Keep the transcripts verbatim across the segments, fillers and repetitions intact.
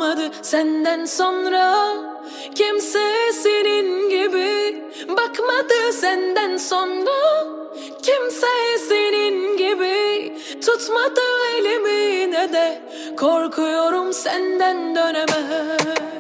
olmadı senden sonra. Kimse senin gibi bakmadı senden sonra. Kimse senin gibi tutmadı elimi ne de korkuyorum senden döneme.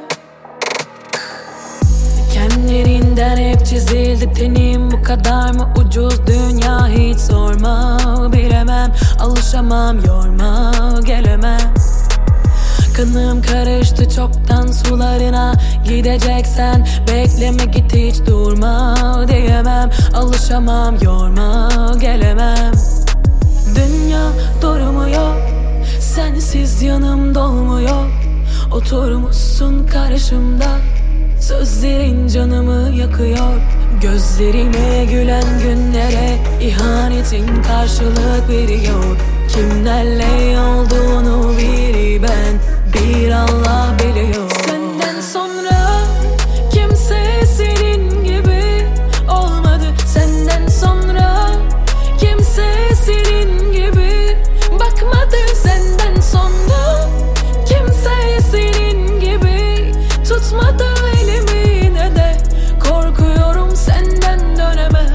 Kendilerinden hep çizildi tenim, bu kadar mı ucuz dünya hiç sorma. Bilemem, alışamam, yorma, gelemem. Kanım karıştı çoktan sularına, gideceksen bekleme git hiç durma. Diyemem, alışamam, yorma, gelemem. Dünya durmuyor, sensiz yanım dolmuyor. Oturmuşsun karşımda, sözlerin canımı yakıyor. Gözlerime gülen günlere ihanetin karşılık veriyor. Kimlerle olduğunu bir ben, bir Allah biliyor. Senden sonra kimse senin gibi olmadı. Senden sonra kimse senin gibi bakmadı. Senden sonra kimse senin gibi tutmadı elimi ne de korkuyorum senden döneme.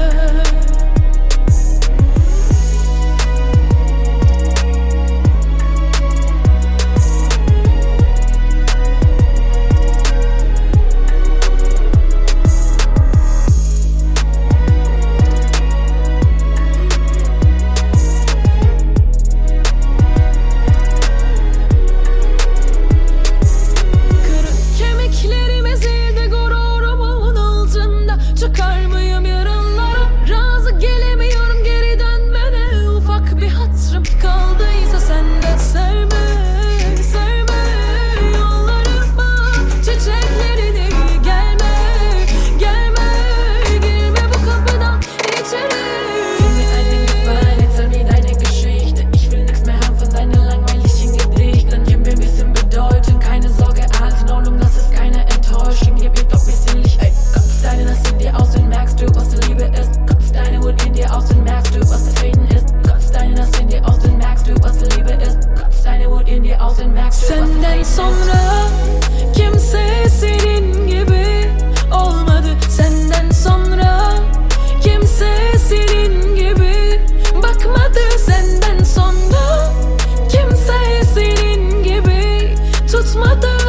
Çıkar mıyım yarınlara? Razı gelemiyorum geri dönmene. Ufak bir hatırım kaldıysa sen de serme, serme yollarıma çiçeklerini. Gelme, gelme, girme bu kapıdan içeri. Gib mir einen Gefallen, erzähl mir deine Geschichte. Ich will nix mehr haben von deinen langweiligen Gedichten. Gib mir ein bisschen Bedeutung, keine Sorge, alles in Ordnung, das ist keine Enttäuschung. Gib mir doch ein bisschen Licht, ey. Deine Nass in dir aus und merkst du, was die Liebe ist. Kotzt deine Wut in dir aus und merkst du, was der Frieden ist. Kotzt deine Nass in dir aus und merkst du, was die Liebe ist. Kotzt deine Wut in dir aus und merkst du, was der Frieden ist. Senden sonra kimse senin gibi olmadı. Senden sonra kimse senin gibi bakmadı. Senden sonra kimse senin gibi tutmadı